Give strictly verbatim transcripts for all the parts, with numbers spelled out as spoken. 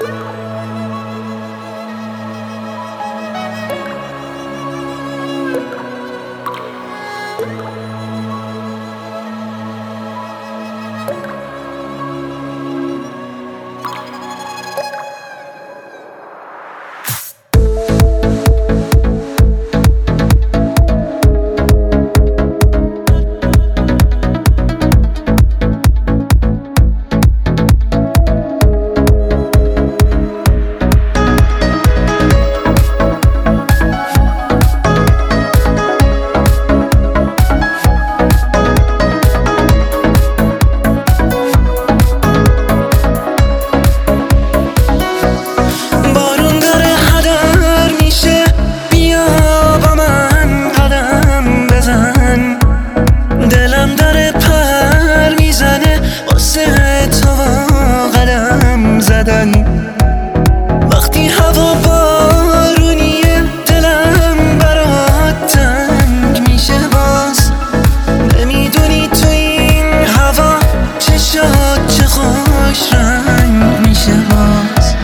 وقتی هوا بارونیه دلم برات تنگ میشه باز. نمیدونی تو این هوا چشات چه خوش رنگ میشه باز.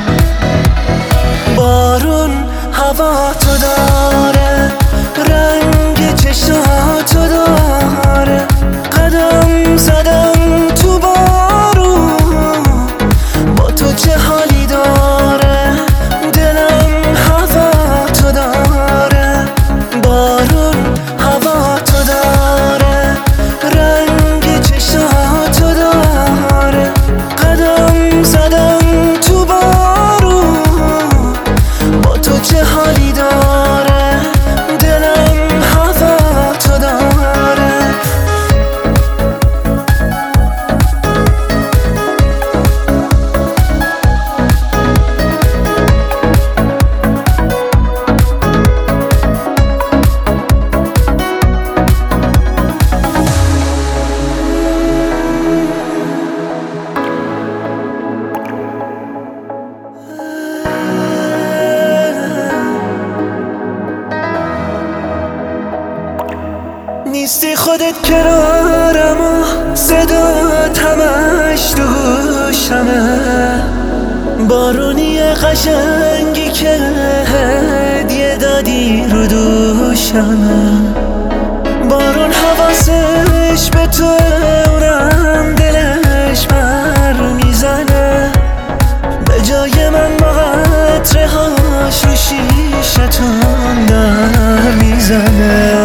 بارون هوا تو داره، رنگ چشاتو داره. قدم زدم تو بارون، با تو چه حالی داره. دلم هوا تو داره، بارون هوا تو داره. رنگ چشاتو داره. قدم زدم تو بارون، با تو چه حالی داره. دلم هوا تو داره. نیستی خودت کنارم و صدات همش تو گوشمه. بارونی قشنگی که هدیه دادی رو دوشمه. بارون حواسش به تو، اونم دلش بر میزنه. به جای من با قطره هاش رو شیشتون در میزنه.